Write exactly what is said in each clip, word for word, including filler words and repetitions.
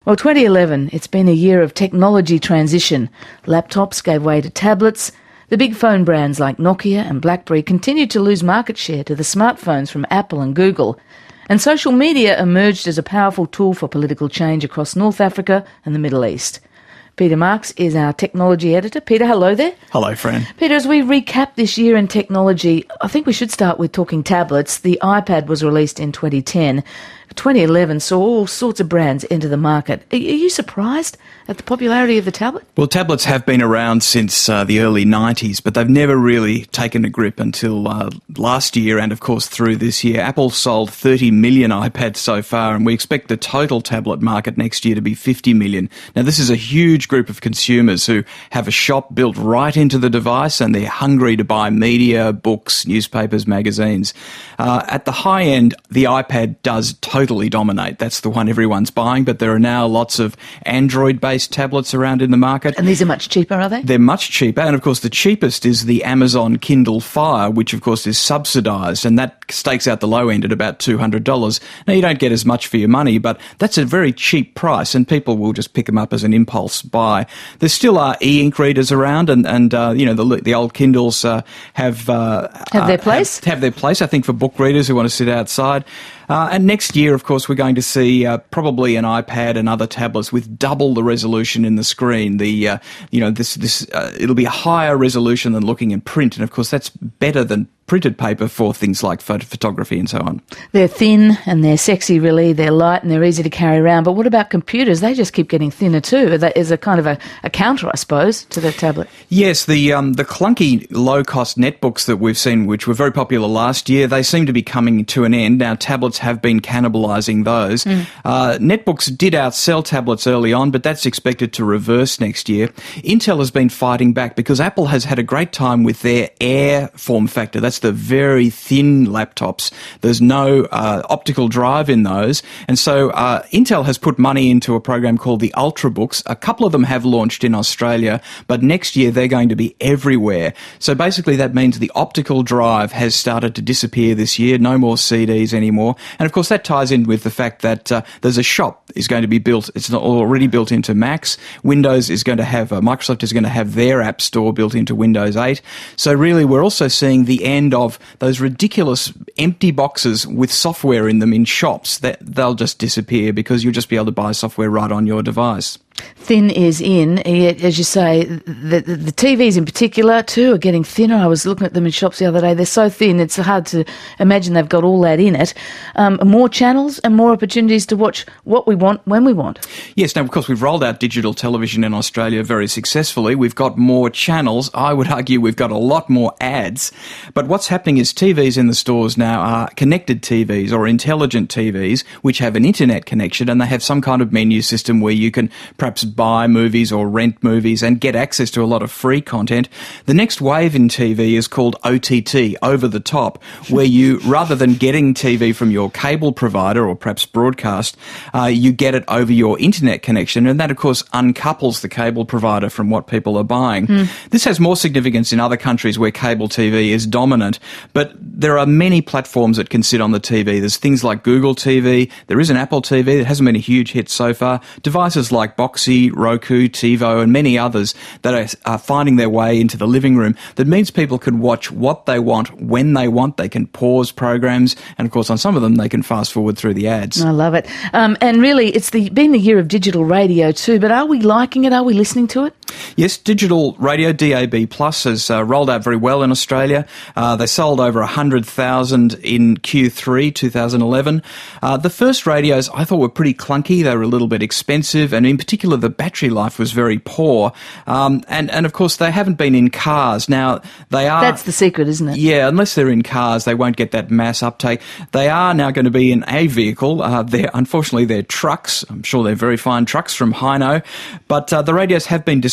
Well, twenty eleven, it's been a year of technology transition. Laptops gave way to tablets. The big phone brands like Nokia and BlackBerry continued to lose market share to the smartphones from Apple and Google. And social media emerged as a powerful tool for political change across North Africa and the Middle East. Peter Marks is our technology editor. Peter, hello there. Hello, Fran. Peter, as we recap this year in technology, I think we should start with talking tablets. The iPad was released in twenty ten. twenty eleven saw all sorts of brands enter the market. Are you surprised at the popularity of the tablet? Well, tablets have been around since uh, the early nineties, but they've never really taken a grip until uh, last year and, of course, through this year. Apple sold thirty million iPads so far, and we expect the total tablet market next year to be fifty million. Now, this is a huge group of consumers who have a shop built right into the device, and they're hungry to buy media, books, newspapers, magazines. Uh, at the high end, the iPad does totally dominate. That's the one everyone's buying, but there are now lots of Android-based tablets around in the market. And these are much cheaper, are they? They're much cheaper, and of course the cheapest is the Amazon Kindle Fire, which of course is subsidised, and that stakes out the low end at about two hundred dollars. Now, you don't get as much for your money, but that's a very cheap price, and people will just pick them up as an impulse buy. There still are e-ink readers around, and, and uh, you know, the, the old Kindles uh, have... Uh, have their place? Have, have their place, I think, for book readers who want to sit outside. Uh, and next year, of course, we're going to see uh, probably an iPad and other tablets with double the resolution in the screen. The uh, you know this this uh, it'll be a higher resolution than looking in print, and of course that's better than printed paper for things like photo photography and so on. They're thin and they're sexy, really. They're light and they're easy to carry around. But what about computers? They just keep getting thinner too. That is a kind of a, a counter, I suppose, to the tablet. Yes, the um, the clunky low-cost netbooks that we've seen, which were very popular last year, they seem to be coming to an end. Now, tablets have been cannibalising those. Mm. Uh, netbooks did outsell tablets early on, but that's expected to reverse next year. Intel has been fighting back because Apple has had a great time with their Air form factor. That's the very thin laptops. There's no uh, optical drive in those. And so uh, Intel has put money into a program called the Ultrabooks. A couple of them have launched in Australia, but next year they're going to be everywhere. So basically that means the optical drive has started to disappear this year. No more C Ds anymore. And of course that ties in with the fact that uh, there's a shop is going to be built. It's not already built into Macs. Windows is going to have, uh, Microsoft is going to have their App Store built into Windows eight. So really we're also seeing the end of those ridiculous empty boxes with software in them in shops. That they'll just disappear because you'll just be able to buy software right on your device. Thin is in, as you say. The, the, the T Vs in particular too are getting thinner. I was looking at them in shops the other day. They're so thin it's hard to imagine they've got all that in it. Um, more channels and more opportunities to watch what we want when we want. Yes, now of course we've rolled out digital television in Australia very successfully. We've got more channels. I would argue we've got a lot more ads. But what's happening is T Vs in the stores now are connected T Vs or intelligent T Vs which have an internet connection, and they have some kind of menu system where you can perhaps buy movies or rent movies and get access to a lot of free content. The next wave in T V is called O T T, over the top, where you, rather than getting T V from your cable provider or perhaps broadcast, uh, you get it over your internet connection, and that of course uncouples the cable provider from what people are buying. Mm. This has more significance in other countries where cable T V is dominant, but there are many platforms that can sit on the T V. There's things like Google T V, there is an Apple T V that hasn't been a huge hit so far, devices like Boxy, Roku, TiVo and many others that are, are finding their way into the living room. That means people can watch what they want, when they want. They can pause programs, and of course on some of them they can fast forward through the ads. I love it. Um, and really it's the, been the year of digital radio too, but are we liking it? Are we listening to it? Yes, digital radio, D A B plus, has uh, rolled out very well in Australia. Uh, they sold over one hundred thousand in Q three twenty eleven. Uh, the first radios I thought were pretty clunky. They were a little bit expensive, and in particular the battery life was very poor. Um, and, and of course they haven't been in cars. Now they are... That's the secret, isn't it? Yeah, unless they're in cars, they won't get that mass uptake. They are now going to be in a vehicle. Uh, they're, unfortunately, they're trucks. I'm sure they're very fine trucks from Hino. But uh, the radios have been disappointing.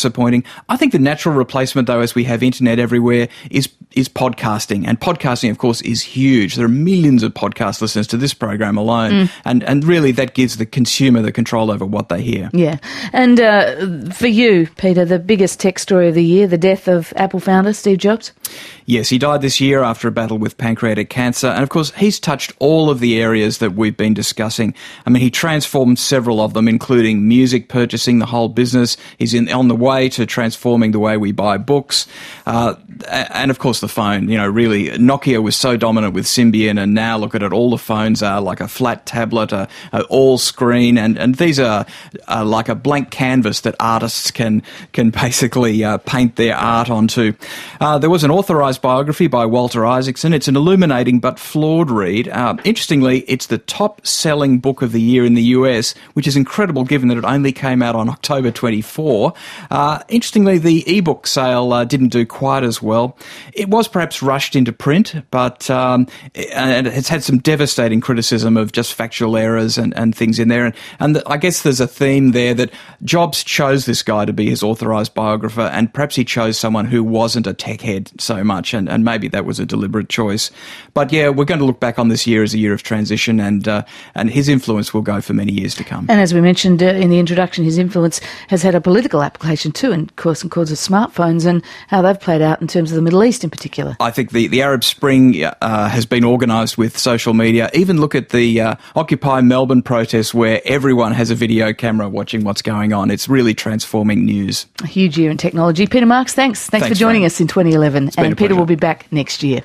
disappointing. I think the natural replacement, though, as we have internet everywhere, is is podcasting. And podcasting, of course, is huge. There are millions of podcast listeners to this program alone. Mm. And, and really that gives the consumer the control over what they hear. Yeah. And uh, for you, Peter, the biggest tech story of the year, the death of Apple founder Steve Jobs? Yes, he died this year after a battle with pancreatic cancer. And, of course, he's touched all of the areas that we've been discussing. I mean, he transformed several of them, including music purchasing, the whole business. He's in, on the way to transforming the way we buy books. Uh, and, of course, the phone. You know, really, Nokia was so dominant with Symbian, and now look at it, all the phones are like a flat tablet, a, a all screen, and, and these are, are like a blank canvas that artists can can basically uh, paint their art onto. Uh, there was an authorised biography by Walter Isaacson. It's an illuminating but flawed read. Uh, interestingly, it's the top-selling book of the year in the U S, which is incredible given that it only came out on October twenty-fourth. Uh, interestingly, the ebook sale uh, didn't do quite as well. It was perhaps rushed into print, but um, and it's had some devastating criticism of just factual errors and, and things in there. And, and the, I guess there's a theme there that Jobs chose this guy to be his authorised biographer, and perhaps he chose someone who wasn't a tech head so much, and, and maybe that was a deliberate choice. But yeah, we're going to look back on this year as a year of transition, and uh, and his influence will go for many years to come. And as we mentioned uh, in the introduction, his influence has had a political application too, and of course, in cause of smartphones and how they've played out in terms of the Middle East in particular. I think the, the Arab Spring uh, has been organised with social media. Even look at the uh, Occupy Melbourne protests, where everyone has a video camera watching what's going on. It's really transforming news. A huge year in technology. Peter Marks, thanks. Thanks, thanks for joining Frank. us in twenty eleven. It's been and a Peter pleasure. will be back next year.